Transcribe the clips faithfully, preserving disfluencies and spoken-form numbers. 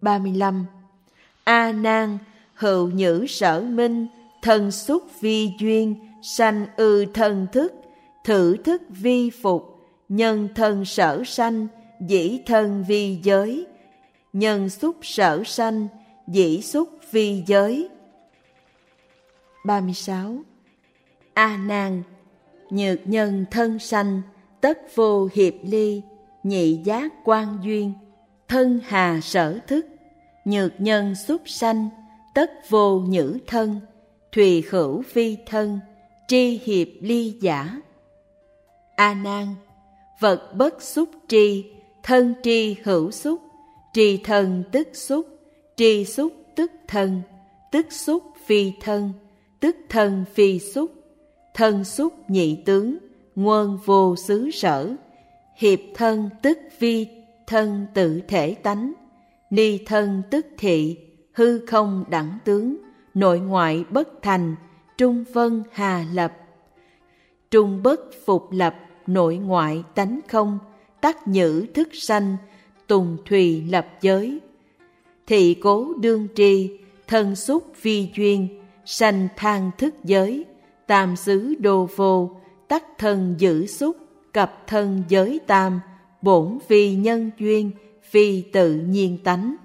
ba mươi lăm. A nan, hữu nhữ sở minh, thân xúc vi duyên, sanh ư thân thức, thử thức vi phục, nhân thân sở sanh, dĩ thân vi giới, nhân xúc sở sanh, dĩ xúc vi giới. ba mươi sáu. A nan, nhược nhân thân sanh, tất vô hiệp ly, nhị giác quan duyên, thân hà sở thức, nhược nhân xúc sanh, tất vô nhữ thân, thùy khửu phi thân, tri hiệp ly giả. A nan, vật bất xúc tri, thân tri hữu xúc, tri thân tức xúc, tri xúc tức thân, tức xúc phi thân, tức thân phi xúc, thân xúc nhị tướng, nguồn vô xứ sở, hiệp thân tức vi thân tự thể tánh, ly thân tức thị, hư không đẳng tướng, nội ngoại bất thành, trung vân hà lập. Trung bất phục lập, nội ngoại tánh không, tắc nhữ thức sanh, tùng thùy lập giới. Thị cố đương tri, thân xúc vi duyên, sanh thang thức giới, tam xứ đô vô, tắc thân giữ xúc, cập thân giới tam, bổn phi nhân duyên, phi tự nhiên tánh.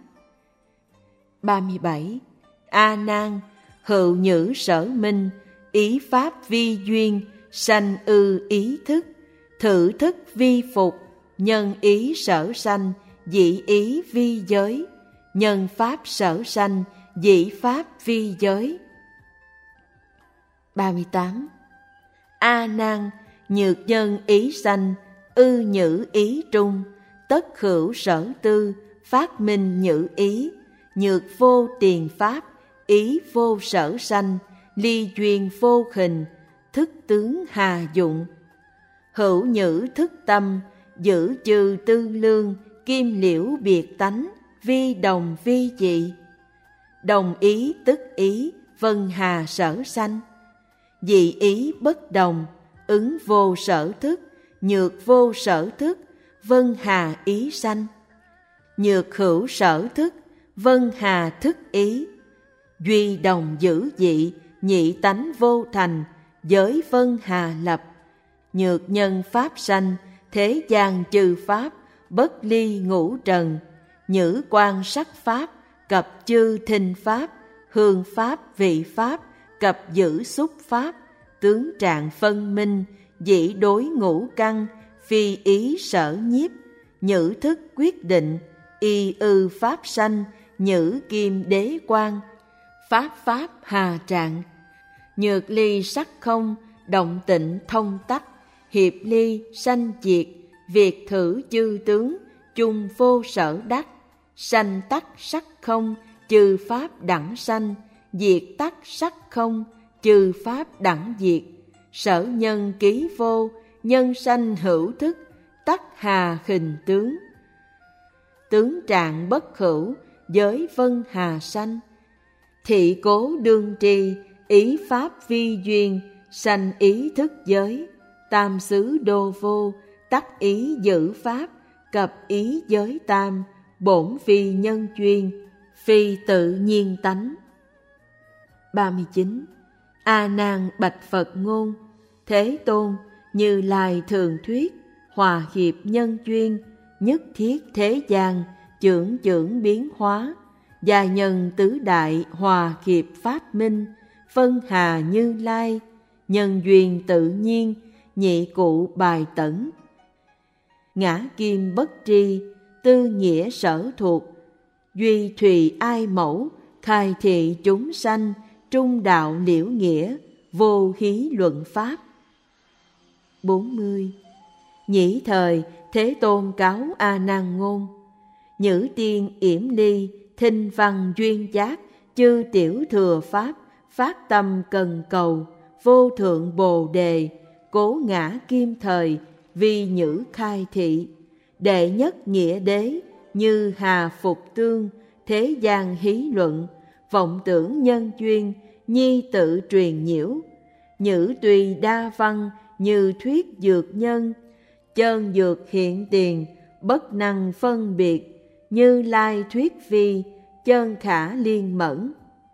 ba mươi bảy. A nan, hữu nhữ sở minh, ý pháp vi duyên, sanh ư ý thức, thử thức vi phục, nhân ý sở sanh, dĩ ý vi giới, nhân pháp sở sanh, dĩ pháp vi giới. ba mươi tám. A nan, nhược nhân ý sanh, ư nhữ ý trung, tất hữu sở tư, phát minh nhữ ý, nhược vô tiền pháp, ý vô sở sanh, ly duyên vô hình, thức tướng hà dụng. Hữu nhữ thức tâm, giữ chư tư lương, kim liễu biệt tánh, vi đồng vi dị. Đồng ý tức ý, vân hà sở sanh. Dị ý bất đồng, ứng vô sở thức, nhược vô sở thức, vân hà ý sanh. Nhược hữu sở thức, vân hà thức ý. Duy đồng giữ dị, nhị tánh vô thành, giới vân hà lập. Nhược nhân pháp sanh, thế gian chư pháp, bất ly ngũ trần. Nhữ quan sắc pháp, cập chư thinh pháp, hương pháp vị pháp, cập giữ xúc pháp, tướng trạng phân minh, dĩ đối ngũ căn, phi ý sở nhiếp, nhữ thức quyết định, y ư pháp sanh, nhữ kim đế quan, pháp pháp hà trạng. Nhược ly sắc không, động tịnh thông tắc, hiệp ly sanh diệt, việc thử chư tướng, chung vô sở đắc. Sanh tắc sắc không, chư pháp đẳng sanh, diệt tắc sắc không, chư pháp đẳng diệt. Sở nhân ký vô, nhân sanh hữu thức, tắc hà hình tướng. Tướng trạng bất hữu, giới vân hà sanh. Thị cố đương tri, ý pháp vi duyên, sanh ý thức giới. Tam xứ đô vô, tắc ý giữ pháp, cập ý giới tam, bổn phi nhân duyên, phi tự nhiên tánh. ba mươi chín. A nan bạch Phật ngôn, Thế Tôn, Như Lai thường thuyết, hòa hiệp nhân duyên, nhất thiết thế gian, chưởng chưởng biến hóa, gia nhân tứ đại hòa hiệp pháp minh, phân hà Như Lai, nhân duyên tự nhiên, nhị cụ bài tẩn. Ngã kim bất tri, tư nghĩa sở thuộc, duy thùy ai mẫu, khai thị chúng sanh, trung đạo liễu nghĩa, vô hí luận pháp. bốn mươi. Nhĩ thời, Thế Tôn cáo A Nan ngôn, nhữ tiên yểm ly, thinh văn duyên giác, chư tiểu thừa pháp, phát tâm cần cầu, vô thượng bồ đề, cố ngã kim thời, vi nhữ khai thị. Đệ nhất nghĩa đế, như hà phục tương, thế gian hí luận, vọng tưởng nhân duyên, nhi tự truyền nhiễu. Nhữ tùy đa văn, như thuyết dược nhân, chân dược hiện tiền, bất năng phân biệt, Như Lai thuyết vi, chân khả liên mẫn.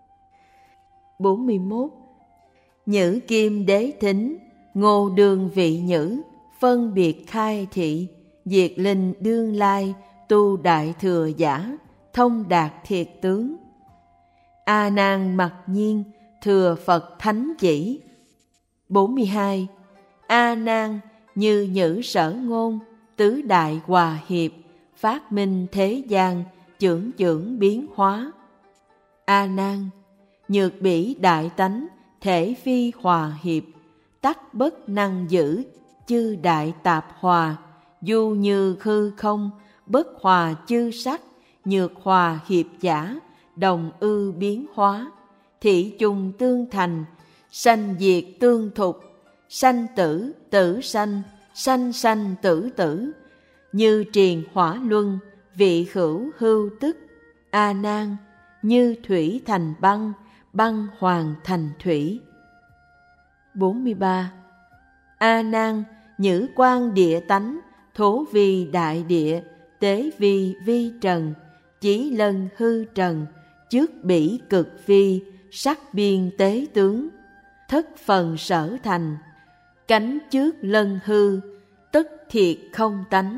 bốn mươi mốt. Nhữ kim đế thính, ngô đương vị nhữ, phân biệt khai thị, diệt linh đương lai, tu đại thừa giả, thông đạt thiệt tướng. A Nan mặc nhiên, thừa Phật thánh chỉ. bốn mươi hai. A Nan như nhữ sở ngôn, tứ đại hòa hiệp, phát minh thế gian, chưởng chưởng biến hóa. A Nan nhược bỉ đại tánh, thể phi hòa hiệp, tắc bất năng giữ, chư đại tạp hòa, du như hư không, bất hòa chư sắc, nhược hòa hiệp giả, đồng ư biến hóa, thị chung tương thành, sanh diệt tương thục, sanh tử tử sanh, sanh sanh tử tử, như triền hỏa luân, vị hữu hưu tức. A Nan như thủy thành băng, băng hoàng thành thủy. bốn mươi ba. A Nan nhữ quan địa tánh, thố vi đại địa, tế vi vi trần, chí lân hư trần, trước bỉ cực vi, sắc biên tế tướng, thất phần sở thành, cánh trước lân hư, tất thiệt không tánh.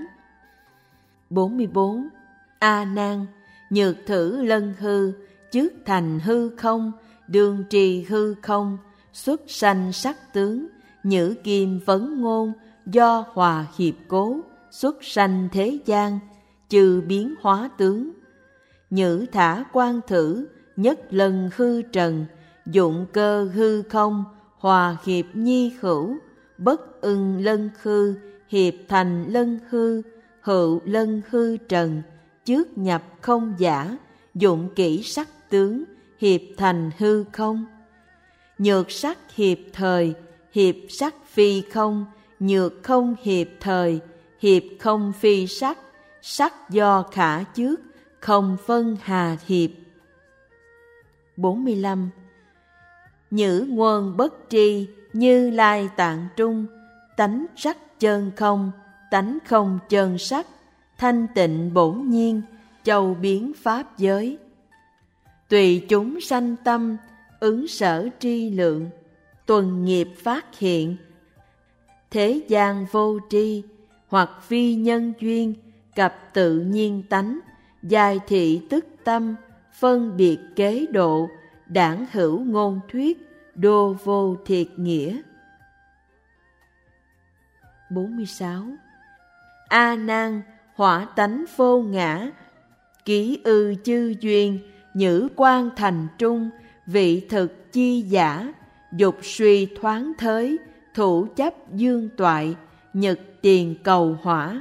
bốn mươi bốn. A Nan nhược thử lân hư, trước thành hư không, đương trì hư không, xuất sanh sắc tướng, nhữ kim vấn ngôn, do hòa hiệp cố, xuất sanh thế gian, trừ biến hóa tướng. Nhữ thả quan thử, nhất lần hư trần, dụng cơ hư không, hòa hiệp nhi hữu, bất ưng lân hư, hiệp thành lân hư, hữu lân hư trần, trước nhập không giả, dụng kỹ sắc tướng, hiệp thành hư không. Nhược sắc hiệp thời, hiệp sắc phi không, nhược không hiệp thời, hiệp không phi sắc, sắc do khả trước, không phân hà hiệp. bốn mươi lăm. Nhữ nguồn bất tri, như lai tạng trung, tánh sắc chân không, tánh không chân sắc, thanh tịnh bổn nhiên, châu biến pháp giới. Tùy chúng sanh tâm, ứng sở tri lượng, tuần nghiệp phát hiện. Thế gian vô tri, hoặc phi nhân duyên, cập tự nhiên tánh, giai thị tức tâm, phân biệt kế độ, đảng hữu ngôn thuyết, đô vô thiệt nghĩa. bốn mươi sáu. A Nan hỏa tánh vô ngã, ký ư chư duyên, nhữ quan thành trung, vị thực chi giả, dục suy thoáng thới, thủ chấp dương toại, nhật tiền cầu hỏa.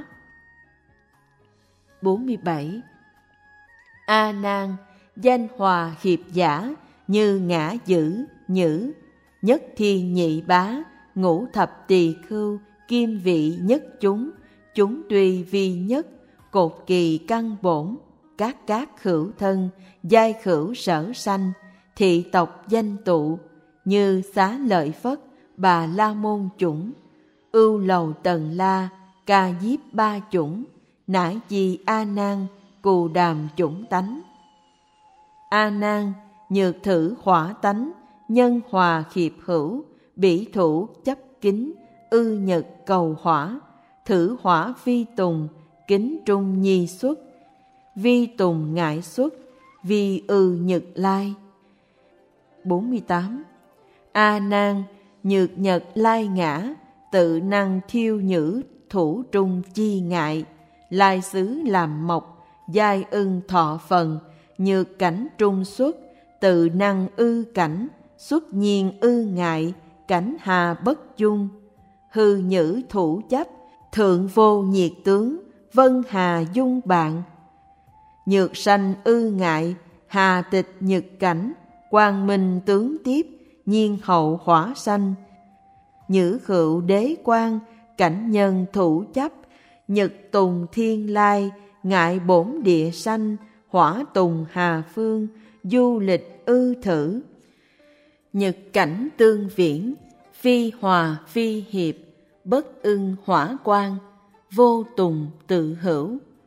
bốn mươi bảy. A Nan danh hòa hiệp giả, như ngã dữ, nhữ, nhất thiên nhị bá, ngũ thập tỳ khưu, kim vị nhất chúng, chúng tùy vi nhất, cột kỳ căn bổn, các các hữu thân, giai hữu sở sanh, thị tộc danh tụ, như Xá Lợi Phất, Bà La Môn chủng, ưu lầu Tần La, Ca Diếp ba chủng, nải di A Nan, cù đàm chủng tánh. A Nan nhược thử hỏa tánh, nhân hòa hiệp hữu, bỉ thủ chấp kính, ư nhật cầu hỏa, thử hỏa phi tùng, kính trung nhi xuất, vi tùng ngại xuất, vi ư nhật lai. bốn mươi tám. A Nan nhược nhật lai ngã, tự năng thiêu nhữ, thủ trung chi ngại, lai xứ làm mộc, giai ưng thọ phần, nhược cảnh trung xuất, tự năng ư cảnh, xuất nhiên ư ngại, cảnh hà bất dung, hư nhữ thủ chấp, thượng vô nhiệt tướng, vân hà dung bạn, nhược sanh ư ngại, hà tịch nhật cảnh, quang minh tướng tiếp, nhiên hậu hỏa sanh, nhữ hữu đế quan, cảnh nhân thủ chấp, nhật tùng thiên lai, ngại bổn địa sanh, hỏa tùng hà phương, du lịch ư thử, nhật cảnh tương viễn, phi hòa phi hiệp, bất ưng hỏa quang, vô tùng tự hữu,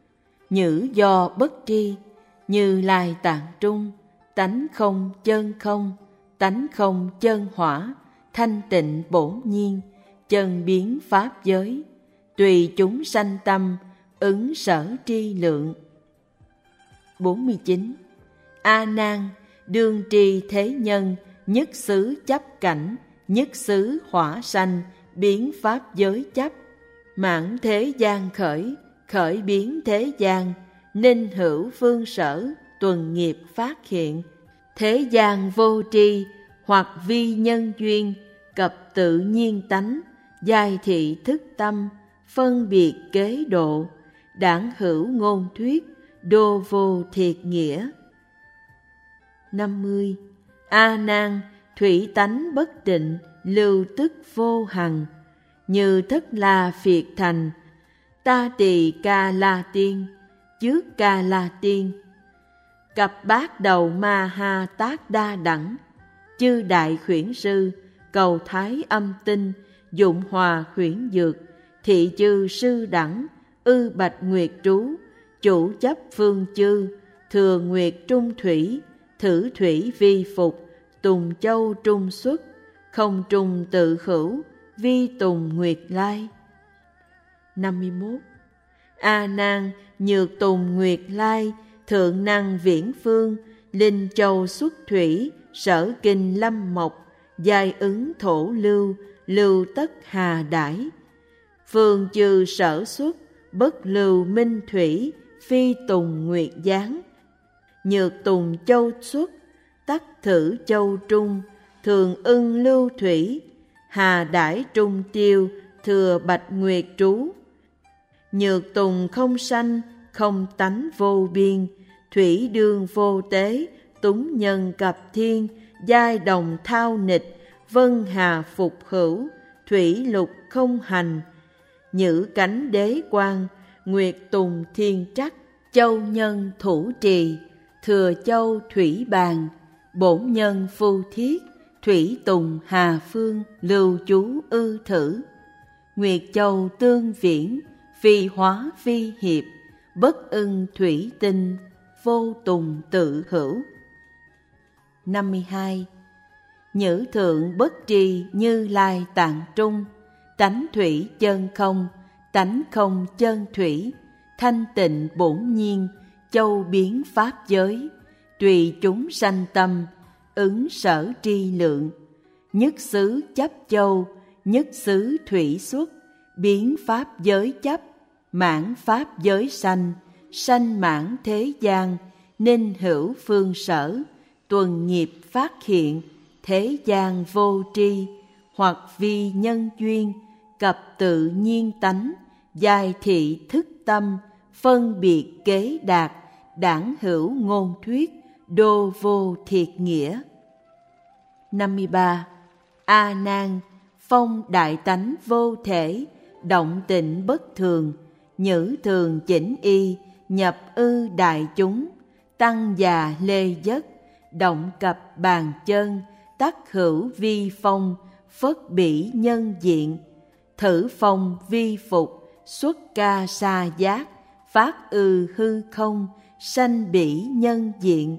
nhữ do bất tri, Như Lai Tạng Trung, tánh không chân không, tánh không chân hỏa, thanh tịnh bổn nhiên, chân biến pháp giới, tùy chúng sanh tâm, ứng sở tri lượng. bốn mươi chín. A Nan, đương tri thế nhân, nhất xứ chấp cảnh, nhất xứ hỏa sanh, biến pháp giới chấp, mãn thế gian khởi, khởi biến thế gian, ninh hữu phương sở, tuần nghiệp phát hiện. Thế gian vô tri, hoặc vi nhân duyên, cập tự nhiên tánh, giai thị thức tâm, phân biệt kế độ, đảng hữu ngôn thuyết, đô vô thiệt nghĩa. năm mươi. A Nan, thủy tánh bất định, lưu tức vô hằng, như thất la phiệt thành, ta tỳ ca la tiên, trước ca la tiên, cặp bát đầu ma ha tác đa đẳng, chư đại khuyển sư, cầu thái âm tinh, dụng hòa khuyển dược, thị chư sư đẳng, ư bạch nguyệt trú, chủ chấp phương chư, thừa nguyệt trung thủy, thử thủy vi phục, tùng châu trung xuất, không trung tự hữu, vi tùng nguyệt lai. năm mươi mốt. A Nan, nhược tùng nguyệt lai, thượng năng viễn phương, linh châu xuất thủy, sở kinh lâm mộc, giai ứng thổ lưu, lưu tất hà đãi. Phương chư sở xuất, bất lưu minh thủy, phi tùng nguyệt giáng. Nhược tùng châu xuất, tắc thử châu trung, thường ưng lưu thủy, hà đãi trung tiêu, thừa bạch nguyệt trú. Nhược tùng không sanh, không tánh vô biên, thủy đương vô tế, túng nhân cập thiên, giai đồng thao nịch, vân hà phục hữu, thủy lục không hành. Nhữ cánh đế quan, nguyệt tùng thiên trắc, châu nhân thủ trì, thừa châu thủy bàn, bổn nhân phu thiết, thủy tùng hà phương, lưu chú ư thử. Nguyệt châu tương viễn, phi hóa phi hiệp, bất ưng thủy tinh, vô tùng tự hữu. năm mươi hai. Nhữ thượng bất trì Như Lai Tạng Trung, tánh thủy chân không, tánh không chân thủy, thanh tịnh bổn nhiên, châu biến pháp giới, tùy chúng sanh tâm, ứng sở tri lượng. Nhất xứ chấp châu, nhất xứ thủy xuất, biến pháp giới chấp, mãn pháp giới sanh, sanh mãn thế gian, ninh hữu phương sở, tuần nghiệp phát hiện. Thế gian vô tri, hoặc vi nhân duyên, cập tự nhiên tánh, giai thị thức tâm, phân biệt kế đạt, đảng hữu ngôn thuyết, đô vô thiệt nghĩa. năm mươi ba. A Nan, phong đại tánh vô thể, động tịnh bất thường, nhữ thường chỉnh y, nhập ư đại chúng, tăng già lê giấc, động cập bàn chân, tắc hữu vi phong, phất bỉ nhân diện, thử phong vi phục, xuất ca sa giác, phát ư hư không, sanh bỉ nhân diện.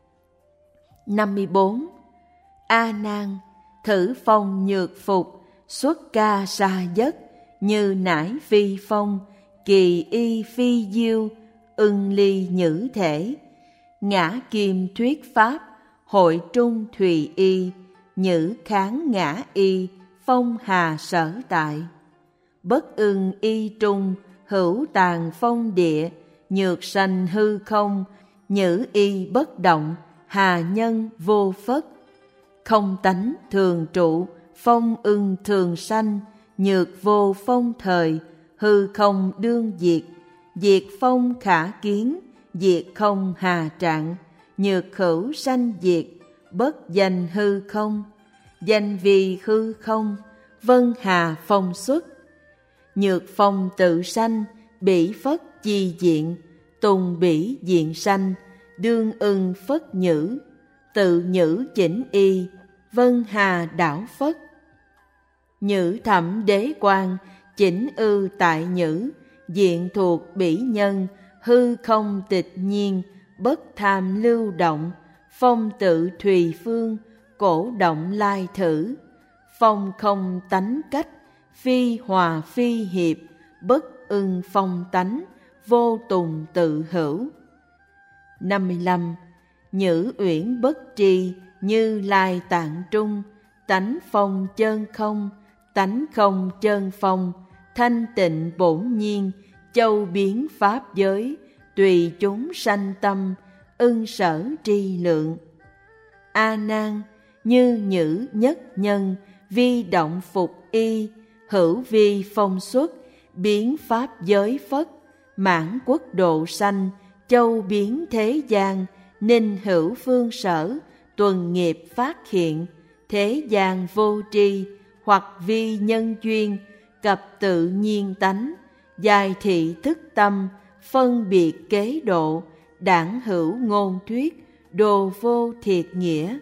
năm mươi bốn. A Nan, thử phong nhược phục, xuất ca sa giấc, như nải phi phong, kỳ y phi diêu, ưng ly nhữ thể, ngã kim thuyết pháp, hội trung thùy y, nhữ kháng ngã y, phong hà sở tại. Bất ưng y trung, hữu tàng phong địa, nhược sanh hư không, nhữ y bất động, hà nhân vô phất. Không tánh thường trụ, phong ưng thường sanh, nhược vô phong thời, hư không đương diệt. Diệt phong khả kiến, diệt không hà trạng, nhược hữu sanh diệt, bất danh hư không. Danh vì hư không, vân hà phong xuất. Nhược phong tự sanh, bỉ phất chi diện, tùng bỉ diện sanh, đương ưng phất nhữ, tự nhữ chỉnh y, vân hà đảo phất. Nhữ thẩm đế quan, chỉnh ư tại nhữ, diện thuộc bỉ nhân, hư không tịch nhiên, bất tham lưu động, phong tự thùy phương, cổ động lai thử. Phong không tánh cách, phi hòa phi hiệp, bất ưng phong tánh, vô tùng tự hữu. năm mươi lăm. Nhữ uyển bất trì, Như Lai tạng trung, tánh phong chân không, tánh không chân phong, thanh tịnh bổn nhiên, châu biến pháp giới, tùy chúng sanh tâm, ưng sở tri lượng. A Nan, như nhữ nhất nhân, vi động phục y, hữu vi phong xuất, biến pháp giới phất, mãn quốc độ sanh, châu biến thế gian, ninh hữu phương sở, tuần nghiệp phát hiện, thế gian vô tri, hoặc vi nhân duyên, cập tự nhiên tánh, giai thị thức tâm, phân biệt kế độ, đảng hữu ngôn thuyết, đồ vô thiệt nghĩa.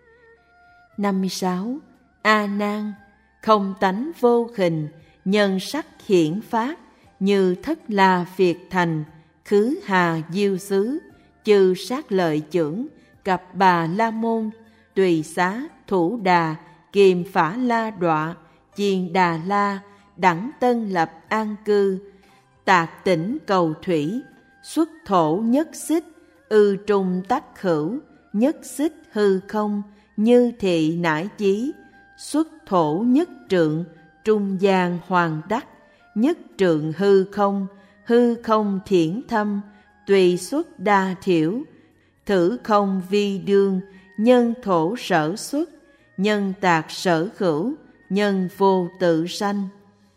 năm mươi sáu. A Nan, không tánh vô hình, nhân sắc hiển phát, như thất la phiệt thành, khứ hà diêu xứ, chư sát lợi chưởng, cặp bà la môn, tùy xá thủ đà, kiềm phả la đọa, chiền đà la, đẳng tân lập an cư, tạc tỉnh cầu thủy, xuất thổ nhất xích, ư trung tắc hữu, nhất xích hư không, như thị nải chí, xuất thổ nhất trượng, trung gian hoàng đắc, nhất trượng hư không, hư không thiển thâm, tùy xuất đa thiểu, thử không vi đương, nhân thổ sở xuất, nhân tạc sở hữu, nhân vô tự sanh.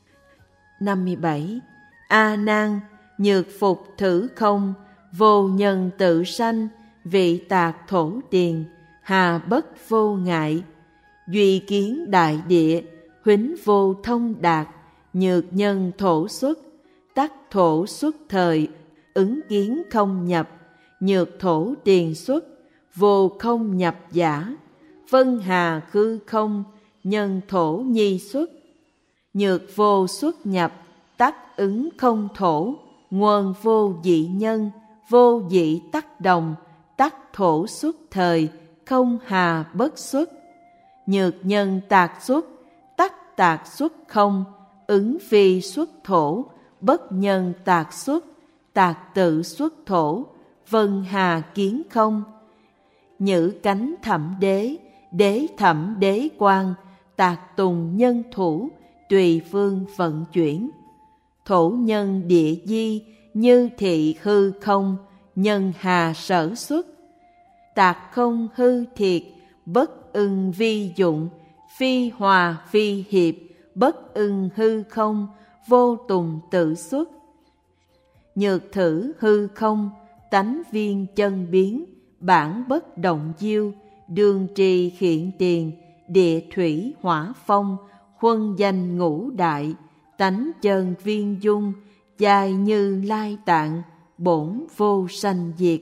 năm mươi bảy. A Nan, nhược phục thử không, vô nhân tự sanh, vị tạc thổ tiền, hà bất vô ngại, duy kiến đại địa, huýnh vô thông đạt, nhược nhân thổ xuất, tắc thổ xuất thời, ứng kiến không nhập, nhược thổ tiền xuất, vô không nhập giả, vân hà khư không, nhân thổ nhi xuất, nhược vô xuất nhập, tắc ứng không thổ, nguồn vô dị nhân, vô dị tắc đồng, tắc thổ xuất thời, không hà bất xuất, nhược nhân tạc xuất, tắc tạc xuất không, ứng phi xuất thổ, bất nhân tạc xuất, tạc tự xuất thổ, vân hà kiến không, nhữ cánh thẩm đế, đế thẩm đế quan, tạc tùng nhân thủ, tùy phương vận chuyển, thổ nhân địa di, như thị hư không, nhân hà sở xuất, tạc không hư thiệt, bất ưng vi dụng, phi hòa phi hiệp, bất ưng hư không, vô tùng tự xuất, nhược thử hư không, tánh viên chân biến, bản bất động diêu, đường trì hiện tiền, địa thủy hỏa phong, huân danh ngũ đại, tánh chân viên dung, dài như lai tạng, bổn vô sanh diệt.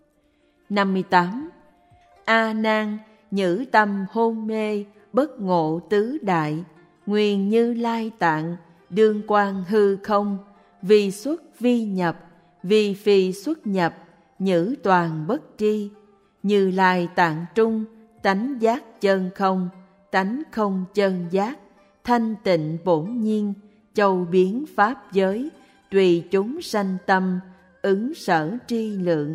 năm mươi tám. A Nan, nhữ tâm hôn mê, bất ngộ tứ đại, nguyên như lai tạng, đương quan hư không, vi xuất vi nhập, vi phi xuất nhập, nhữ toàn bất tri, như lai tạng trung, tánh giác chân không, tánh không chân giác, thanh tịnh bổn nhiên, châu biến pháp giới, tùy chúng sanh tâm, ứng sở tri lượng.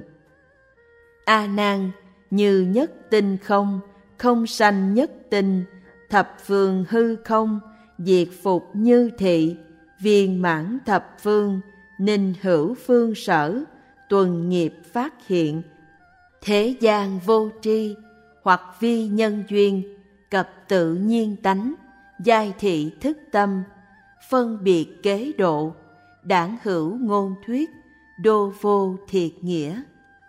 A Nan, như nhất tinh không, không sanh nhất tinh, thập phương hư không, diệt phục như thị, viên mãn thập phương, ninh hữu phương sở, tuần nghiệp phát hiện, thế gian vô tri, hoặc vi nhân duyên, cập tự nhiên tánh, giai thị thức tâm, phân biệt kế độ, đảng hữu ngôn thuyết, đô vô thiệt nghĩa.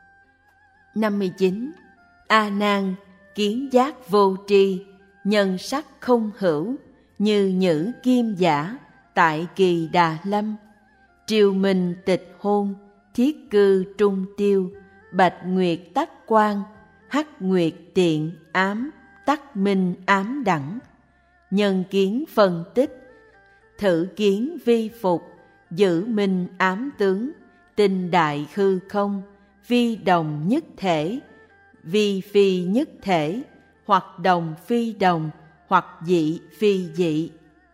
năm mươi chín. A Nan, kiến giác vô tri, nhân sắc không hữu, như nhữ kim giả, tại kỳ Đà Lâm, triều minh tịch hôn, thiết cư trung tiêu, bạch nguyệt tắc quan, hắc nguyệt tiện ám, tắc minh ám đẳng, nhân kiến phân tích, thử kiến vi phục, giữ minh ám tướng, tinh đại hư không, vi đồng nhất thể, vi phi nhất thể, hoặc đồng phi đồng, hoặc dị phi dị.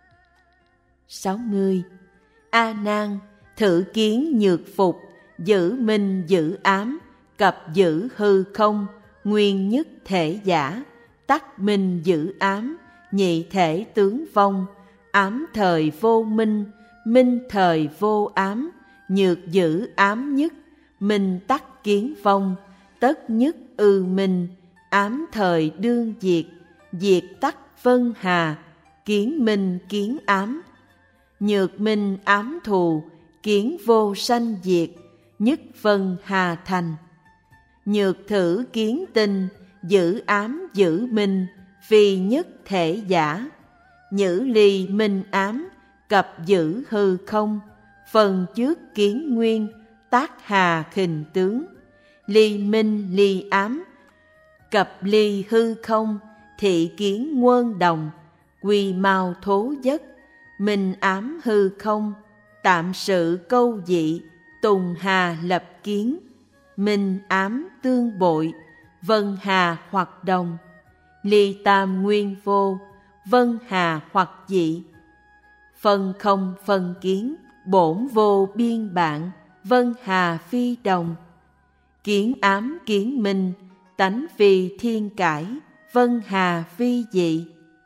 sáu mươi. A Nan, thử kiến nhược phục, giữ minh giữ ám, cập giữ hư không, nguyên nhất thể giả, tắc minh giữ ám, nhị thể tướng vong, ám thời vô minh, minh thời vô ám, nhược giữ ám nhất, minh tắc kiến vong, tất nhất ư minh, ám thời đương diệt, diệt tắc vân hà, kiến minh kiến ám, nhược minh ám thù, kiến vô sanh diệt, nhất vân hà thành. Nhược thử kiến tinh, giữ ám giữ minh, phi nhất thể giả, nhữ ly minh ám, cập giữ hư không, phần trước kiến nguyên, tác hà khình tướng, ly minh ly ám, cập ly hư không, thị kiến nguồn đồng, quy mau thố giấc, minh ám hư không, tạm sự câu dị, tùng hà lập kiến, minh ám tương bội, vân hà hoặc đồng, ly tam nguyên vô, vân hà hoặc dị, phân không phân kiến, bổn vô biên bạn, vân hà phi đồng, kiến ám kiến minh, tánh phi thiên cải, vân hà phi dị.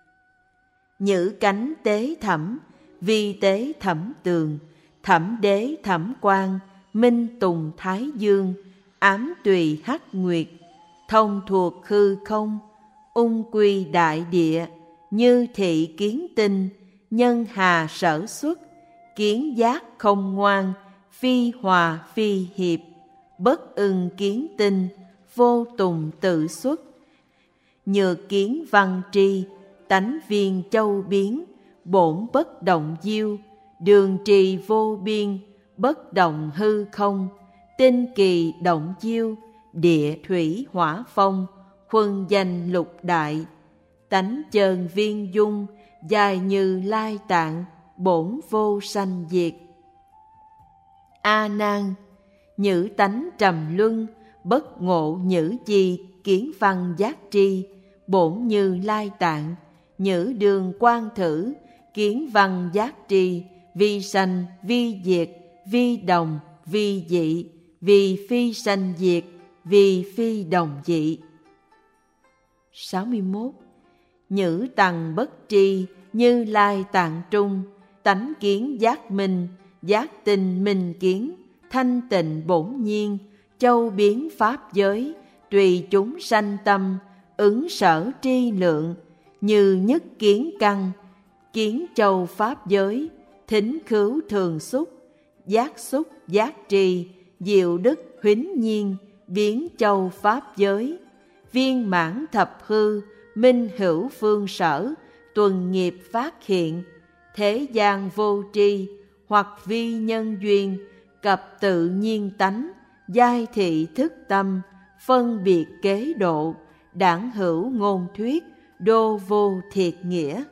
Nhữ cánh tế thẩm, vi tế thẩm tường, thẩm đế thẩm quan, minh tùng thái dương, ám tùy hắc nguyệt, thông thuộc hư không, ung quy đại địa, như thị kiến tinh, nhân hà sở xuất, kiến giác không ngoan, phi hòa phi hiệp, bất ưng kiến tinh, vô tùng tự xuất, nhược kiến văn tri, tánh viên châu biến, bổn bất động diêu, đường trì vô biên, bất động hư không, tinh kỳ động diêu, địa thủy hỏa phong, huân danh lục đại, tánh chơn viên dung, dài như lai tạng, bổn vô sanh diệt. A Nan, nhữ tánh trầm luân, bất ngộ nhữ chi, kiến văn giác tri, bổn như lai tạng, nhữ đường quan thử, kiến văn giác tri, vi sanh vi diệt, vi đồng vi dị, vi phi sanh diệt, vi phi đồng dị. sáu mươi mốt. Nhữ tằng bất tri, như lai tạng trung, tánh kiến giác minh, giác tinh minh kiến, thanh tịnh bổn nhiên, châu biến pháp giới, tùy chúng sanh tâm, ứng sở tri lượng, như nhất kiến căn, kiến châu pháp giới, thính khứu thường xúc, giác xúc giác tri, diệu đức huýnh nhiên, biến châu pháp giới, viên mãn thập hư, minh hữu phương sở, tuần nghiệp phát hiện, thế gian vô tri, hoặc vi nhân duyên, cập tự nhiên tánh, giai thị thức tâm, phân biệt kế độ, đảng hữu ngôn thuyết, đô vô thiệt nghĩa.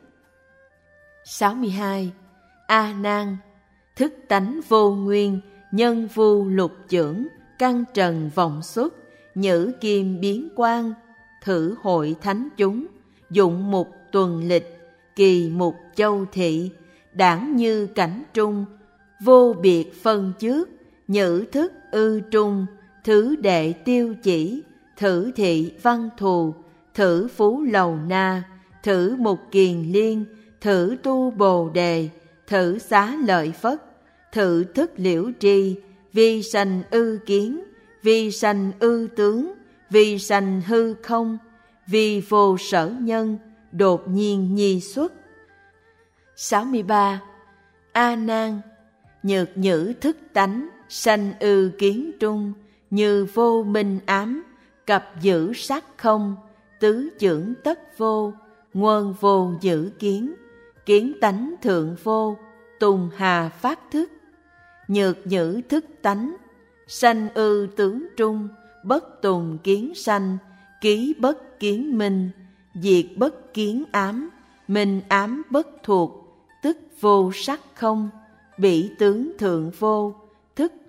sáu mươi hai. A Nan, thức tánh vô nguyên, nhân vu lục chưởng, căn trần vọng xuất, nhữ kim biến quang, thử hội thánh chúng, dụng mục tuần lịch, kỳ mục châu thị, đảng như cảnh trung, vô biệt phân trước, nhữ thức ư trung, thứ đệ tiêu chỉ, thử thị văn thù, thử phú lầu na, thử mục kiền liên, thử tu bồ đề, thử xá lợi phất, thử thức liễu tri, vi sanh ư kiến, vi sanh ư tướng, vi sanh hư không, vi vô sở nhân, đột nhiên nhi xuất. sáu mươi ba. A Nan, nhược nhữ thức tánh, sanh ư kiến trung, như vô minh ám, cập giữ sắc không, tứ chưởng tất vô, nguồn vô giữ kiến, kiến tánh thượng vô, tùng hà phát thức, nhược nhữ thức tánh, sanh ư tướng trung, bất tùng kiến sanh, ký bất kiến minh, diệt bất kiến ám, minh ám bất thuộc, tức vô sắc không, bỉ tướng thượng vô, thức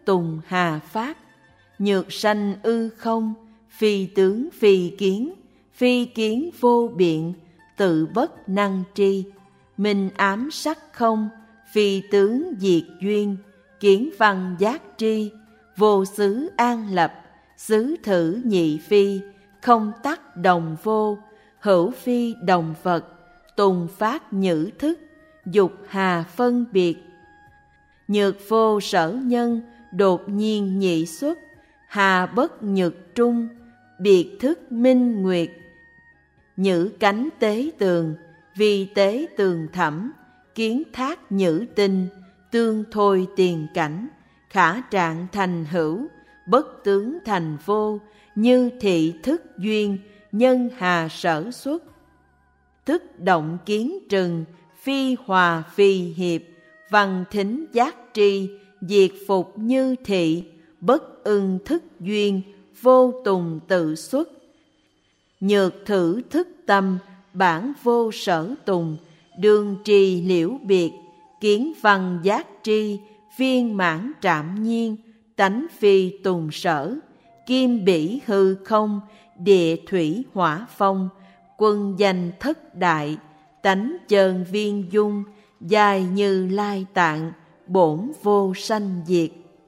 tùng hà phát. Nhược sanh ư không, phi tướng phi kiến, phi kiến vô biện, tự bất năng tri. Minh ám sắc không, phi tướng diệt duyên, kiến văn giác tri. Vô xứ an lập, xứ thử nhị phi, không tắc đồng vô, hữu phi đồng Phật, tùng phát nhữ thức, dục hà phân biệt. Nhược vô sở nhân, đột nhiên nhị xuất, hà bất nhược trung, biệt thức minh nguyệt. Nhữ cánh tế tường, vi tế tường thẳm, kiến thác nhữ tinh, tương thôi tiền cảnh. Khả trạng thành hữu, bất tướng thành vô, như thị thức duyên, nhân hà sở xuất. Thức động kiến trừng, phi hòa phi hiệp, văn thính giác tri, diệt phục như thị, bất ưng thức duyên, vô tùng tự xuất. Nhược thử thức tâm, bản vô sở tùng, đương trì liễu biệt, kiến văn giác tri, viên mãn trạm nhiên, tánh phi tùng sở. Kim bỉ hư không, địa thủy hỏa phong, quân danh thất đại, tánh chơn viên dung, dài như lai tạng, bổn vô sanh diệt.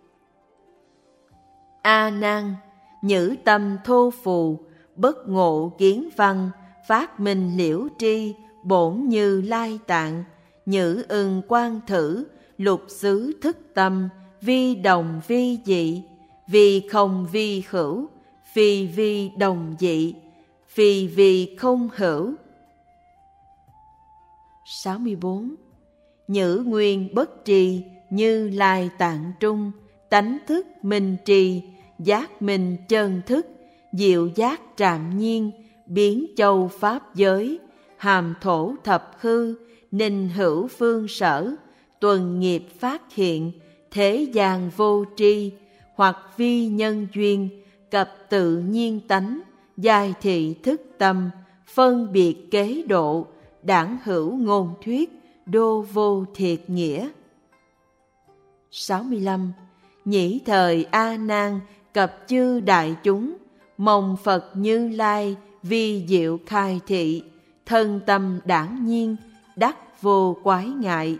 A Nan, nhữ tâm thô phù, bất ngộ kiến văn, phát minh liễu tri, bổn như lai tạng. Nhữ ưng quan thử, lục xứ thức tâm, vi đồng vi dị, vi không vi hữu, phi vi đồng dị, phi vi không hữu. sáu mươi bốn. Nhữ nguyên bất trì, như lai tạng trung, tánh thức minh trì, giác minh chân thức, diệu giác trạm nhiên, biến châu pháp giới, hàm thổ thập hư, ninh hữu phương sở, tuần nghiệp phát hiện, thế gian vô tri, hoặc vi nhân duyên, cập tự nhiên tánh, giai thị thức tâm, phân biệt kế độ, đảng hữu ngôn thuyết, đô vô thiệt nghĩa. sáu mươi lăm. Nhĩ thời A Nan, cập chư đại chúng, mong Phật Như Lai, vi diệu khai thị, thân tâm đãng nhiên, đắc vô quái ngại.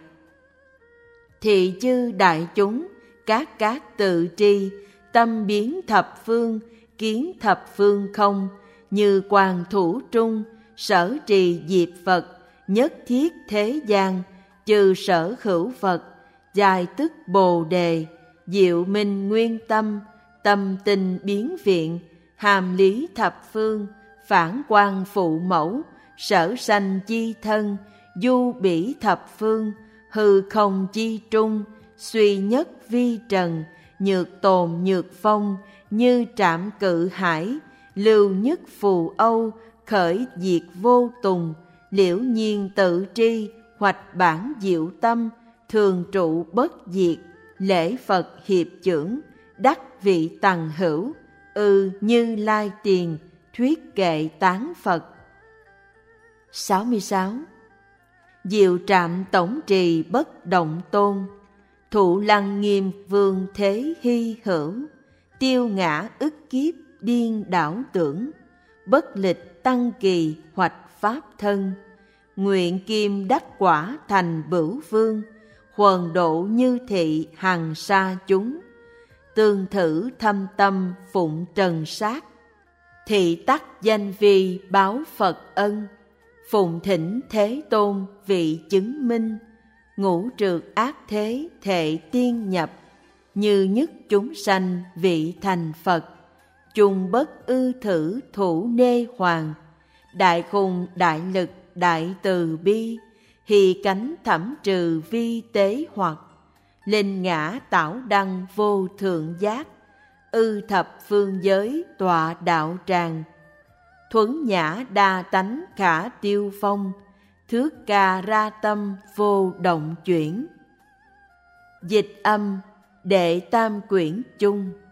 Thị chư đại chúng, các các tự tri, tâm biến thập phương, kiến thập phương không, như hoàng thủ trung, sở trì diệp Phật, nhất thiết thế gian, trừ sở hữu Phật, dài tức bồ đề, diệu minh nguyên tâm, tâm tình biến viện, hàm lý thập phương, phản quan phụ mẫu, sở sanh chi thân, du bỉ thập phương, hư không chi trung, suy nhất vi trần, nhược tồn nhược phong, như trạm cự hải, lưu nhất phù âu, khởi diệt vô tùng, liễu nhiên tự tri, hoạch bản diệu tâm, thường trụ bất diệt, lễ Phật hiệp chưởng, đắc vị tằng hữu, ư Như Lai tiền, thuyết kệ tán Phật. sáu mươi sáu. Diệu trạm tổng trì bất động tôn, thụ lăng nghiêm vương thế hy hữu, tiêu ngã ức kiếp điên đảo tưởng, bất lịch tăng kỳ hoạch pháp thân, nguyện kim đắc quả thành bửu vương, huần độ như thị hằng sa chúng, tương thử thâm tâm phụng trần sát, thị tắc danh vi báo Phật ân, phụng thỉnh Thế Tôn vị chứng minh, ngũ trượt ác thế thệ tiên nhập, như nhất chúng sanh vị thành Phật, chung bất ư thử thủ nê hoàng, đại khùng đại lực đại từ bi, hì cánh thẩm trừ vi tế hoặc, linh ngã tảo đăng vô thượng giác, ư thập phương giới tọa đạo tràng, thuấn nhã đa tánh khả tiêu phong, thước ca ra tâm vô động chuyển. Dịch âm Đệ Tam Quyển Chung.